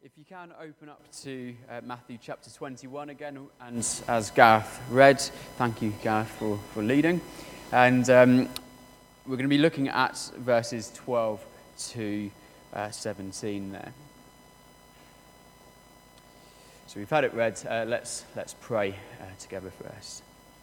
If you can open up to Matthew chapter 21 again, and as Gareth read, thank you Gareth for leading, and we're going to be looking at verses 12 to 17 there. So we've had it read, let's pray together first.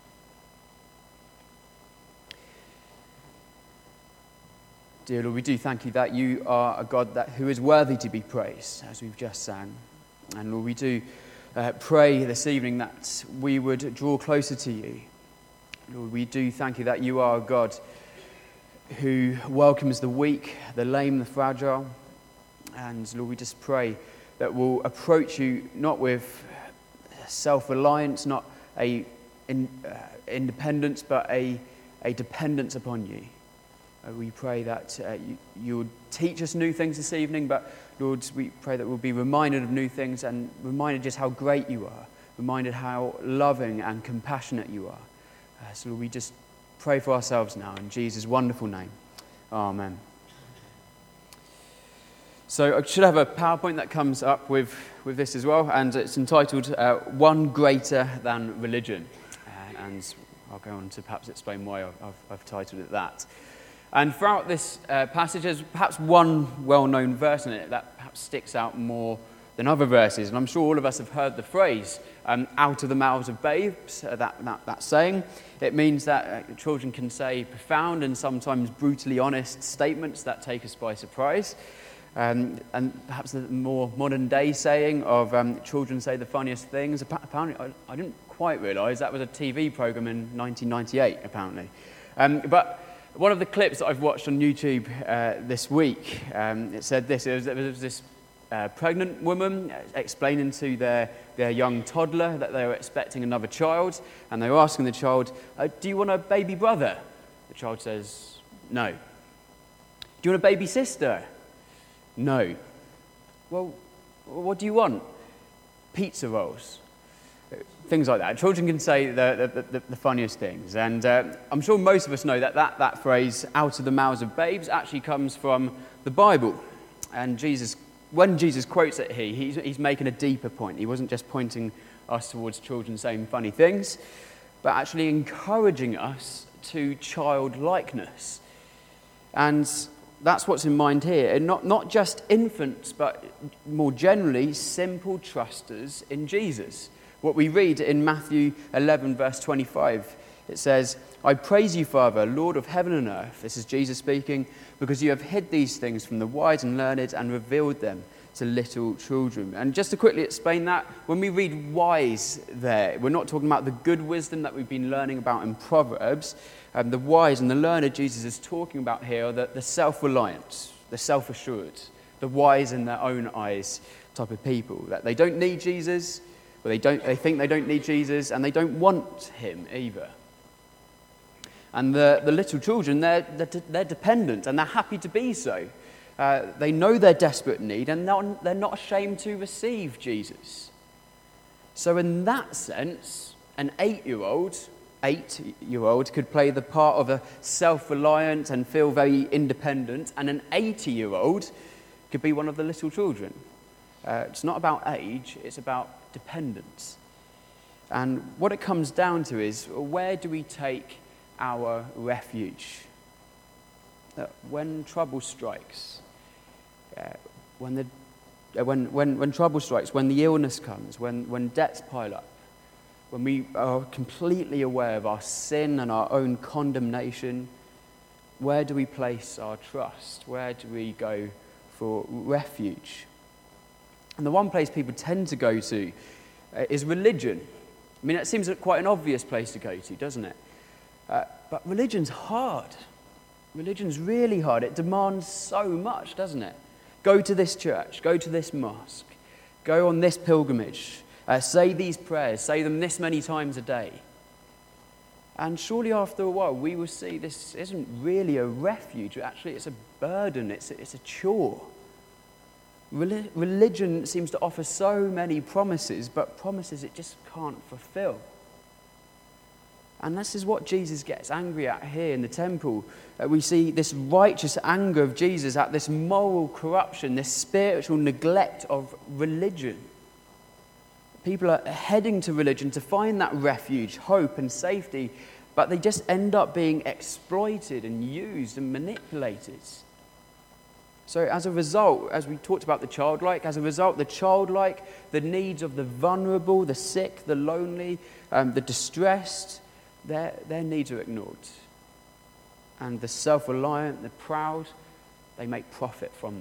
Dear Lord, we do thank you that you are a God who is worthy to be praised, as we've just sang. And Lord, we do pray this evening that we would draw closer to you. Lord, we do thank you that you are a God who welcomes the weak, the lame, the fragile. And Lord, we just pray that we'll approach you not with self-reliance, not independence, but a dependence upon you. We pray that you would teach us new things this evening, but Lord, we pray that we'll be reminded of new things and reminded just how great you are, reminded how loving and compassionate you are. So Lord, we just pray for ourselves now in Jesus' wonderful name. Amen. So I should have a PowerPoint that comes up with this as well, and it's entitled One Greater Than Religion. And I'll go on to perhaps explain why I've titled it that. And throughout this passage, there's perhaps one well-known verse in it that perhaps sticks out more than other verses. And I'm sure all of us have heard the phrase, out of the mouths of babes, that saying. It means that children can say profound and sometimes brutally honest statements that take us by surprise. And perhaps the more modern-day saying of children say the funniest things. Apparently, I didn't quite realise that was a TV programme in 1998, apparently. But one of the clips that I've watched on YouTube this week, it said this. There was this pregnant woman explaining to their young toddler that they were expecting another child, and they were asking the child, do you want a baby brother? The child says, no. Do you want a baby sister? No. Well, what do you want? Pizza rolls. Things like that. Children can say the funniest things. And I'm sure most of us know that phrase, out of the mouths of babes, actually comes from the Bible. And when Jesus quotes it here, he's making a deeper point. He wasn't just pointing us towards children saying funny things, but actually encouraging us to childlikeness. And that's what's in mind here. And not just infants, but more generally, simple trusters in Jesus. What we read in Matthew 11, verse 25, it says, I praise you, Father, Lord of heaven and earth, this is Jesus speaking, because you have hid these things from the wise and learned and revealed them to little children. And just to quickly explain that, when we read wise there, we're not talking about the good wisdom that we've been learning about in Proverbs. The wise and the learned Jesus is talking about here are the self-reliant, the self-assured, the wise in their own eyes type of people, that they don't need Jesus. Well, they think they don't need Jesus, and they don't want him either. And the little children, they're dependent, and they're happy to be so. They know their desperate need, and they're not ashamed to receive Jesus. So in that sense, an 8-year-old could play the part of a self-reliant and feel very independent, and an 80-year-old could be one of the little children. It's not about age, it's about dependence. And what it comes down to is, where do we take our refuge? When trouble strikes, when trouble strikes, when the illness comes, when debts pile up, when we are completely aware of our sin and our own condemnation, where do we place our trust? Where do we go for refuge? And the one place people tend to go to is religion. I mean, it seems like quite an obvious place to go to, doesn't it? But religion's hard. Religion's really hard. It demands so much, doesn't it? Go to this church, go to this mosque, go on this pilgrimage, say these prayers, say them this many times a day. And surely after a while, we will see this isn't really a refuge. Actually, it's a burden, it's a chore. Religion seems to offer so many promises, but promises it just can't fulfill. And this is what Jesus gets angry at here in the temple. We see this righteous anger of Jesus at this moral corruption, this spiritual neglect of religion. People are heading to religion to find that refuge, hope and safety, but they just end up being exploited and used and manipulated. So as a result, as we talked about the childlike, the needs of the vulnerable, the sick, the lonely, the distressed, their needs are ignored. And the self-reliant, the proud, they make profit from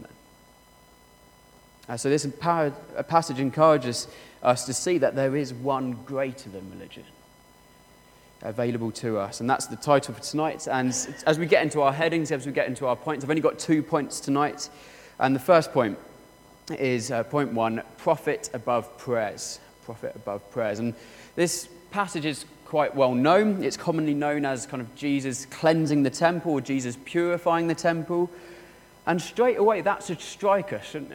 them. So this passage encourages us to see that there is one greater than religion available to us. And that's the title for tonight. And as we get into our headings, as we get into our points, I've only got 2 points tonight. And the first point is point 1, profit above prayers. Profit above prayers. And this passage is quite well known. It's commonly known as kind of Jesus cleansing the temple, or Jesus purifying the temple. And straight away, that should strike us, shouldn't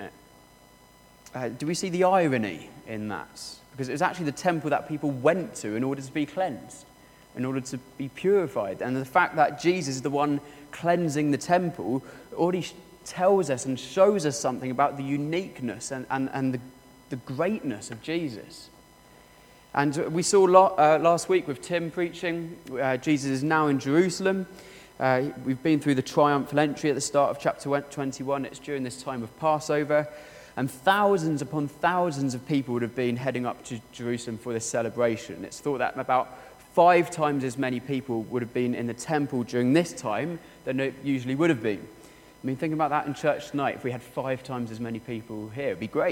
it? Do we see the irony in that? Because it was actually the temple that people went to in order to be cleansed, in order to be purified. And the fact that Jesus is the one cleansing the temple already tells us and shows us something about the uniqueness and the greatness of Jesus. And we saw last week with Tim preaching, Jesus is now in Jerusalem. We've been through the triumphal entry at the start of chapter 21. It's during this time of Passover. And thousands upon thousands of people would have been heading up to Jerusalem for this celebration. It's thought that about 5 times as many people would have been in the temple during this time than it usually would have been. I mean, think about that in church tonight. If we had 5 times as many people here, it'd be great.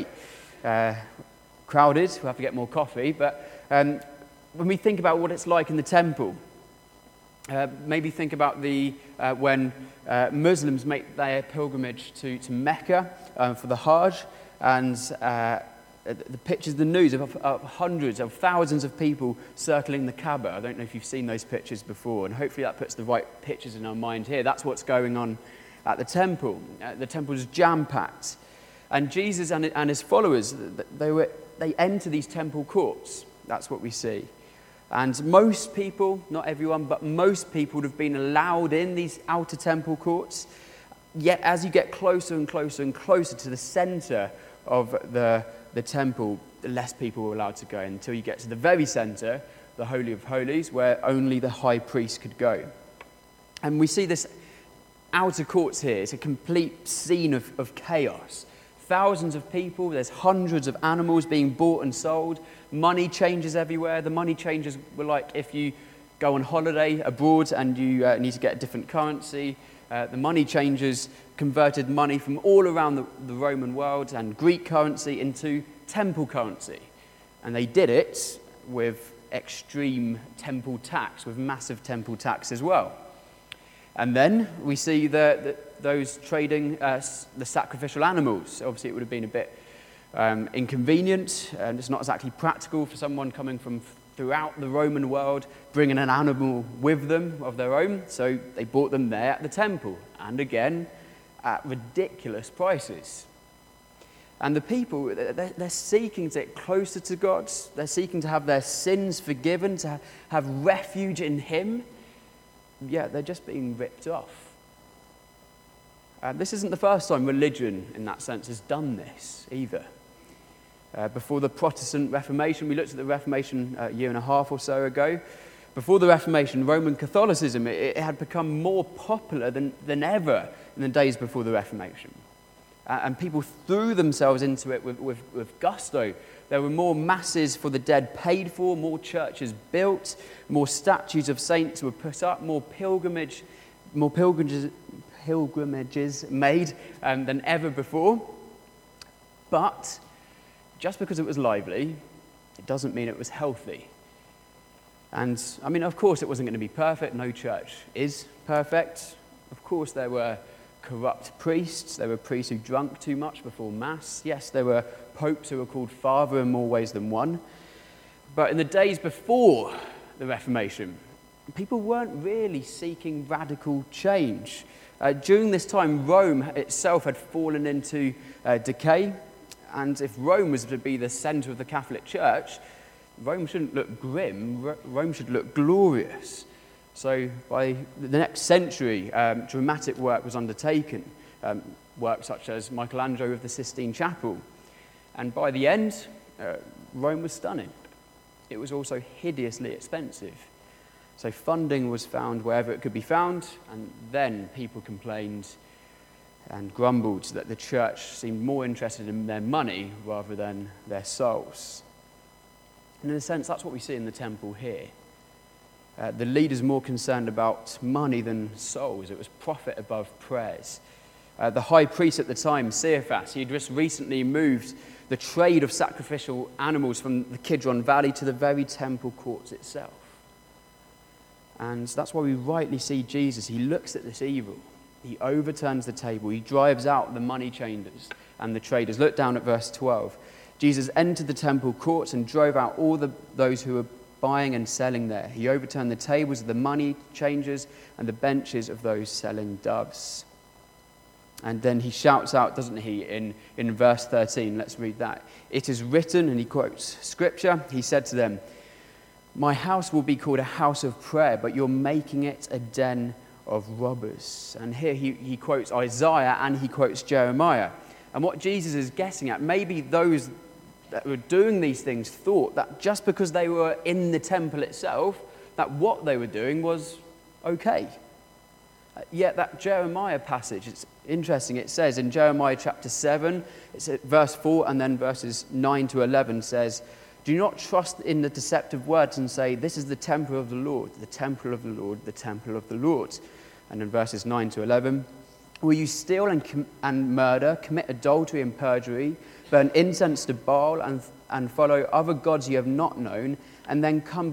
Crowded, we'll have to get more coffee. But when we think about what it's like in the temple, maybe think about when Muslims make their pilgrimage to Mecca for the Hajj, and the pictures in the news of hundreds of thousands of people circling the Kaaba. I don't know if you've seen those pictures before, and hopefully that puts the right pictures in our mind here. That's what's going on at the temple. The temple is jam-packed. And Jesus and his followers, they enter these temple courts. That's what we see. And most people, not everyone, but most people would have been allowed in these outer temple courts. Yet as you get closer and closer and closer to the center of the temple, the less people were allowed to go until you get to the very center, the Holy of Holies, where only the high priest could go. And we see this outer courts here. It's a complete scene of chaos. Thousands of people, there's hundreds of animals being bought and sold, money changes everywhere. The money changes were like if you go on holiday abroad and you need to get a different currency. The money changers converted money from all around the Roman world and Greek currency into temple currency. And they did it with extreme temple tax, with massive temple tax as well. And then we see those trading the sacrificial animals. Obviously, it would have been a bit inconvenient, and it's not exactly practical for someone coming from throughout the Roman world, bringing an animal with them of their own. So they bought them there at the temple, and again, at ridiculous prices. And the people, they're seeking to get closer to God. They're seeking to have their sins forgiven, to have refuge in Him. Yeah, they're just being ripped off. This isn't the first time religion, in that sense, has done this either. Before the Protestant Reformation, we looked at the Reformation a year and a half or so ago. Before the Reformation, Roman Catholicism, it had become more popular than ever in the days before the Reformation. And people threw themselves into it with gusto. There were more masses for the dead paid for, more churches built, more statues of saints were put up, more pilgrimages made than ever before. But just because it was lively, it doesn't mean it was healthy. And I mean, of course, it wasn't going to be perfect. No church is perfect. Of course, there were corrupt priests. There were priests who drank too much before Mass. Yes, there were popes who were called Father in more ways than one. But in the days before the Reformation, people weren't really seeking radical change. During this time, Rome itself had fallen into decay. And if Rome was to be the center of the Catholic Church, Rome shouldn't look grim, Rome should look glorious. So by the next century, dramatic work was undertaken, work such as Michelangelo of the Sistine Chapel. And by the end, Rome was stunning. It was also hideously expensive. So funding was found wherever it could be found, and then people complained and grumbled that the church seemed more interested in their money rather than their souls. And in a sense, that's what we see in the temple here. The leaders more concerned about money than souls. It was profit above prayers. The high priest at the time, Caiaphas, he had just recently moved the trade of sacrificial animals from the Kidron Valley to the very temple courts itself. And that's why we rightly see Jesus. He looks at this evil. He overturns the table. He drives out the money changers and the traders. Look down at verse 12. Jesus entered the temple courts and drove out all those who were buying and selling there. He overturned the tables of the money changers and the benches of those selling doves. And then he shouts out, doesn't he, in verse 13. Let's read that. It is written, and he quotes scripture. He said to them, "My house will be called a house of prayer, but you're making it a den of robbers." And here he quotes Isaiah and he quotes Jeremiah. And what Jesus is getting at, maybe those that were doing these things thought that just because they were in the temple itself, that what they were doing was okay. Yet that Jeremiah passage, it's interesting. It says in Jeremiah chapter 7, it's at verse 4 and then verses 9 to 11 says, "Do not trust in the deceptive words and say, 'This is the temple of the Lord, the temple of the Lord, the temple of the Lord.'" And in verses 9 to 11, "Will you steal and murder, commit adultery and perjury, burn incense to Baal and follow other gods you have not known, and then come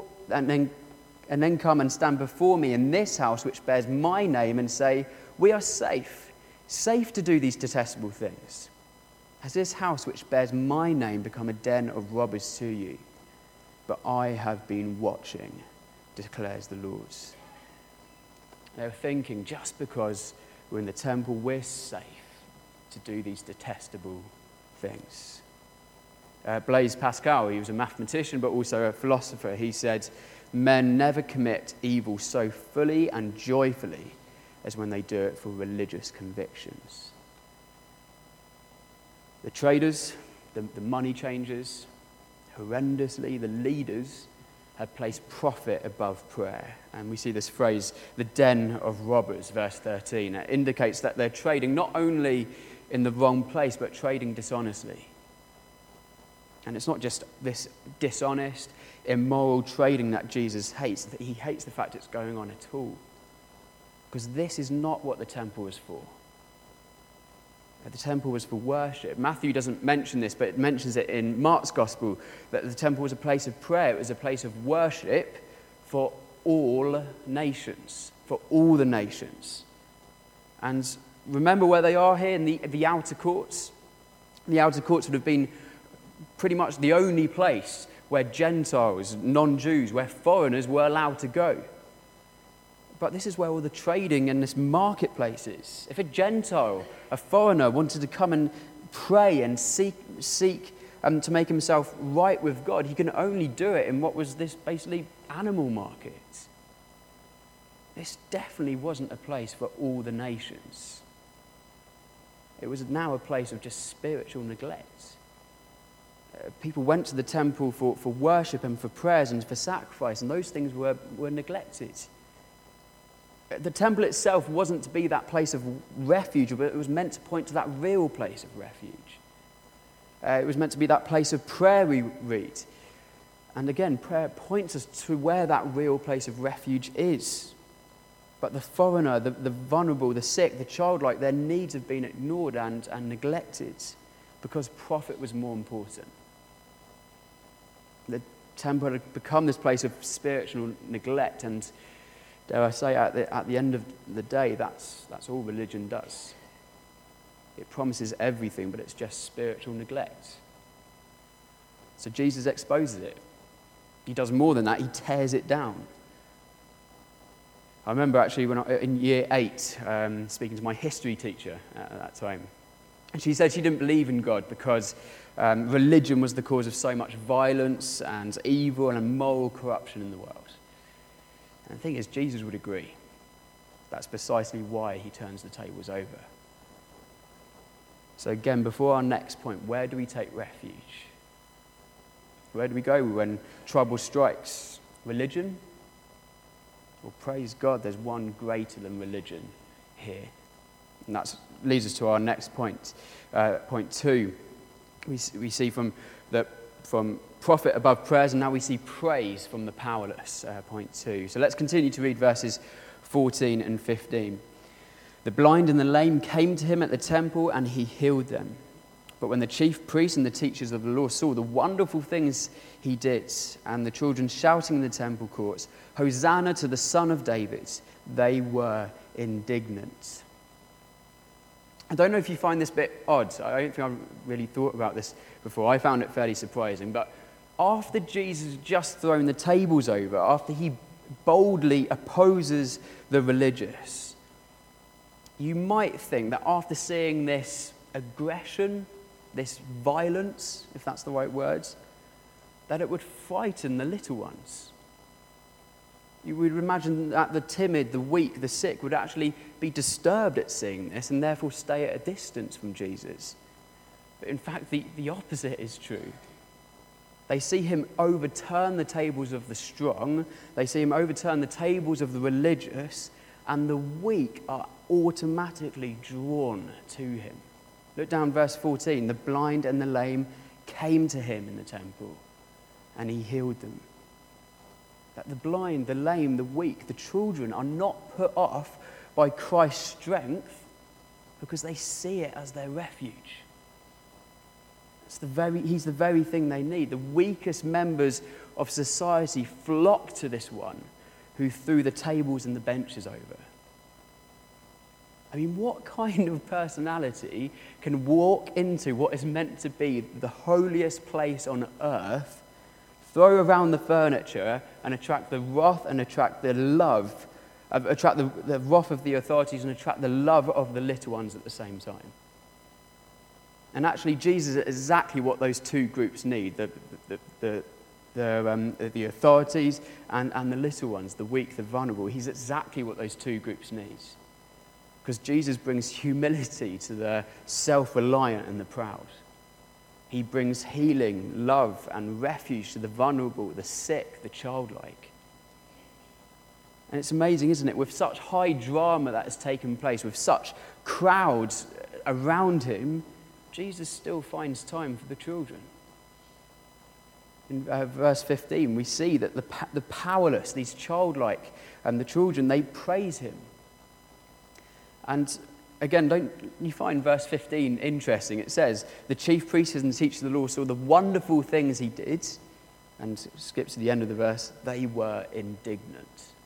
and stand before me in this house which bears my name and say, 'We are safe to do these detestable things'? Has this house which bears my name become a den of robbers to you? But I have been watching, declares the Lord." They were thinking, just because we're in the temple, we're safe to do these detestable things. Blaise Pascal, he was a mathematician but also a philosopher. He said, "Men never commit evil so fully and joyfully as when they do it for religious convictions." The traders, the money changers, horrendously, the leaders had placed profit above prayer. And we see this phrase, the den of robbers, verse 13. It indicates that they're trading not only in the wrong place, but trading dishonestly. And it's not just this dishonest, immoral trading that Jesus hates. He hates the fact it's going on at all. Because this is not what the temple was for. The temple was for worship. Matthew doesn't mention this, but it mentions it in Mark's Gospel, that the temple was a place of prayer. It was a place of worship for all nations, for all the nations. And remember where they are here in the outer courts? The outer courts would have been pretty much the only place where Gentiles, non-Jews, where foreigners were allowed to go. But this is where all the trading and this marketplace is. If a Gentile, a foreigner, wanted to come and pray and seek to make himself right with God, he can only do it in what was this basically animal market. This definitely wasn't a place for all the nations. It was now a place of just spiritual neglect. People went to the temple for worship and for prayers and for sacrifice, and those things were neglected. The temple itself wasn't to be that place of refuge, but it was meant to point to that real place of refuge. It was meant to be that place of prayer, we read. And again, prayer points us to where that real place of refuge is. But the foreigner, the vulnerable, the sick, the childlike, their needs have been ignored and neglected because profit was more important. The temple had become this place of spiritual neglect, and dare I say, at the end of the day, that's all religion does. It promises everything, but it's just spiritual neglect. So Jesus exposes it. He does more than that. He tears it down. I remember actually when in year 8, speaking to my history teacher at that time, And she said she didn't believe in God because religion was the cause of so much violence and evil and moral corruption in the world. And the thing is, Jesus would agree. That's precisely why he turns the tables over. So again, before our next point, where do we take refuge? Where do we go when trouble strikes? Religion? Well, praise God, there's one greater than religion here. And that leads us to our next point. Point 2, we see from profit above prayers, and now we see praise from the powerless. Point 2. So let's continue to read verses 14 and 15. The blind and the lame came to him at the temple, and he healed them. But when the chief priests and the teachers of the law saw the wonderful things he did, and the children shouting in the temple courts, "Hosanna to the Son of David," they were indignant. I don't know if you find this bit odd. I don't think I've really thought about this before. I found it fairly surprising. But after Jesus had just thrown the tables over, after he boldly opposes the religious, you might think that after seeing this aggression, this violence, if that's the right words, that it would frighten the little ones. You would imagine that the timid, the weak, the sick would actually be disturbed at seeing this and therefore stay at a distance from Jesus. But in fact, the opposite is true. They see him overturn the tables of the strong, they see him overturn the tables of the religious, and the weak are automatically drawn to him. Look down verse 14. The blind and the lame came to him in the temple, and he healed them. That the blind, the lame, the weak, the children are not put off by Christ's strength because they see it as their refuge. He's the very thing they need. The weakest members of society flock to this one who threw the tables and the benches over. I mean, what kind of personality can walk into what is meant to be the holiest place on earth, throw around the furniture and attract the wrath and attract the love, attract the wrath of the authorities and attract the love of the little ones at the same time? And actually, Jesus is exactly what those two groups need, the authorities and the little ones, the weak, the vulnerable. He's exactly what those two groups need. Because Jesus brings humility to the self-reliant and the proud. He brings healing, love, and refuge to the vulnerable, the sick, the childlike. And it's amazing, isn't it? With such high drama that has taken place, with such crowds around him, Jesus still finds time for the children. In verse 15, we see that the powerless, these childlike, and the children, they praise him. And again, don't you find verse 15 interesting? It says, the chief priests and teachers of the law saw the wonderful things he did, and skip to the end of the verse, they were indignant.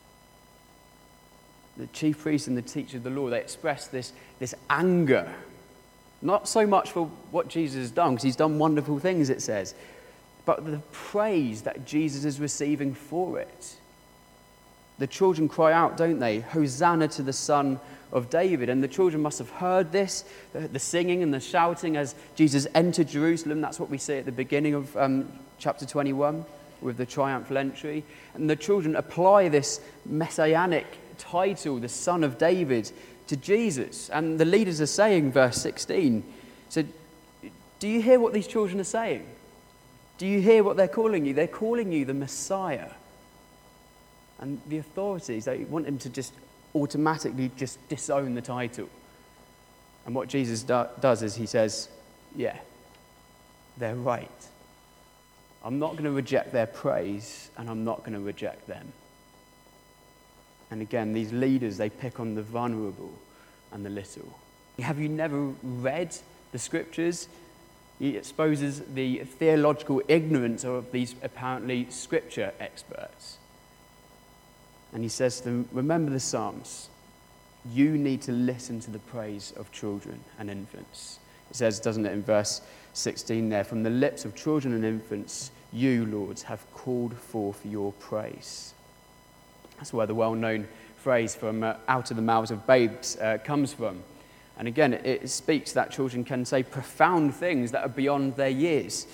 The chief priests and the teachers of the law, they expressed this anger, not so much for what Jesus has done, because he's done wonderful things, it says, but the praise that Jesus is receiving for it. The children cry out, don't they? Hosanna to the Son of David. And the children must have heard this, the singing and the shouting as Jesus entered Jerusalem. That's what we see at the beginning of chapter 21 with the triumphal entry. And the children apply this messianic title, the Son of David, to Jesus. And the leaders are saying, verse 16, so do you hear what these children are saying? Do you hear what they're calling you? They're calling you the Messiah. And the authorities, they want him to just automatically just disown the title. And what Jesus does is he says, yeah, they're right. I'm not going to reject their praise, and I'm not going to reject them. And again, these leaders, they pick on the vulnerable and the little. Have you never read the scriptures? He exposes the theological ignorance of these apparently scripture experts. And he says to them, remember the Psalms. You need to listen to the praise of children and infants. It says, doesn't it, in verse 16 there, from the lips of children and infants, you, Lord, have called forth your praise. That's where the well-known phrase from out of the mouths of babes comes from. And again, it speaks that children can say profound things that are beyond their years.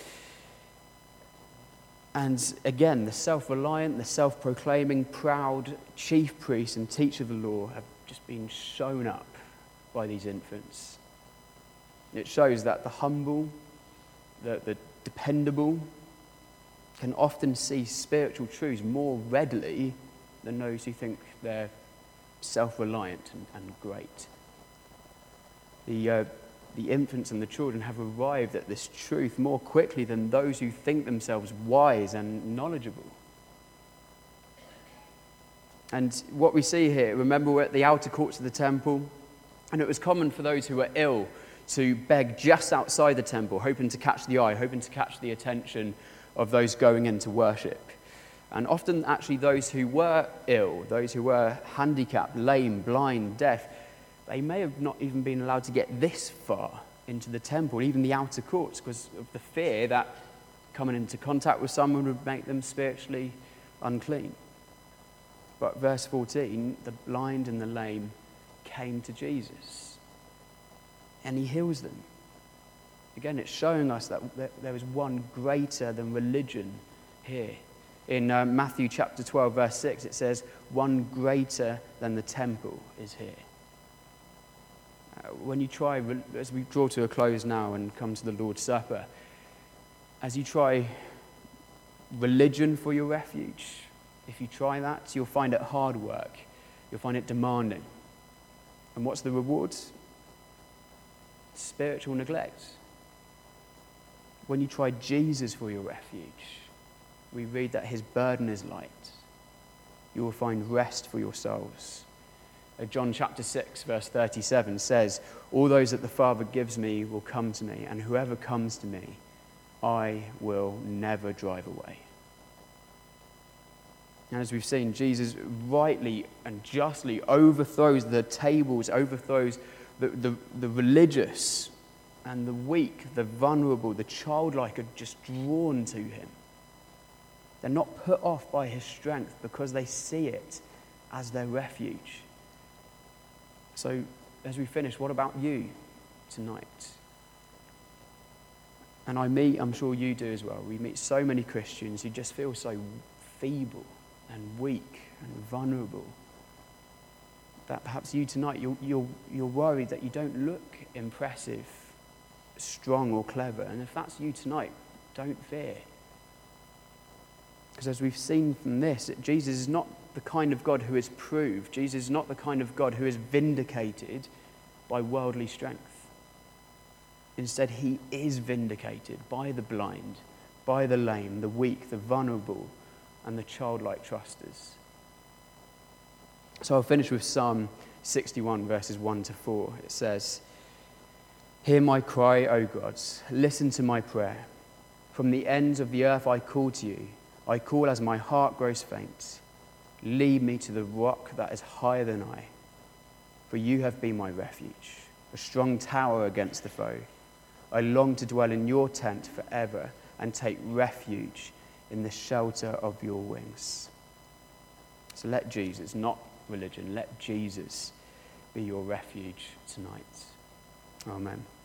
And again, the self-reliant, the self-proclaiming, proud chief priest and teacher of the law have just been shown up by these infants. It shows that the humble, the dependable, can often see spiritual truths more readily than those who think they're self-reliant and great. The infants and the children have arrived at this truth more quickly than those who think themselves wise and knowledgeable. And what we see here, remember, we're at the outer courts of the temple, and it was common for those who were ill to beg just outside the temple, hoping to catch the eye, hoping to catch the attention of those going in to worship. And often, actually, those who were ill, those who were handicapped, lame, blind, deaf, they may have not even been allowed to get this far into the temple, even the outer courts, because of the fear that coming into contact with someone would make them spiritually unclean. But verse 14, the blind and the lame came to Jesus, and he heals them. Again, it's showing us that there is one greater than religion here. In Matthew chapter 12, verse 6, it says, one greater than the temple is here. When you try, as we draw to a close now and come to the Lord's Supper, as you try religion for your refuge, if you try that, you'll find it hard work. You'll find it demanding. And what's the reward? Spiritual neglect. When you try Jesus for your refuge, we read that his burden is light. You will find rest for your souls. John chapter 6, verse 37 says, all those that the Father gives me will come to me, and whoever comes to me, I will never drive away. And as we've seen, Jesus rightly and justly overthrows the tables, overthrows the religious and the weak, the vulnerable, the childlike are just drawn to him. They're not put off by his strength because they see it as their refuge. So, as we finish, what about you tonight? And I'm sure you do as well. We meet so many Christians who just feel so feeble and weak and vulnerable that perhaps you tonight, you're worried that you don't look impressive, strong or clever. And if that's you tonight, don't fear. Because as we've seen from this, Jesus is not the kind of God who is proved. Jesus is not the kind of God who is vindicated by worldly strength. Instead, he is vindicated by the blind, by the lame, the weak, the vulnerable, and the childlike trusters. So I'll finish with Psalm 61, verses 1 to 4. It says, hear my cry, O God, listen to my prayer. From the ends of the earth I call to you. I call as my heart grows faint. Lead me to the rock that is higher than I. For you have been my refuge, a strong tower against the foe. I long to dwell in your tent forever and take refuge in the shelter of your wings. So let Jesus, not religion, let Jesus be your refuge tonight. Amen.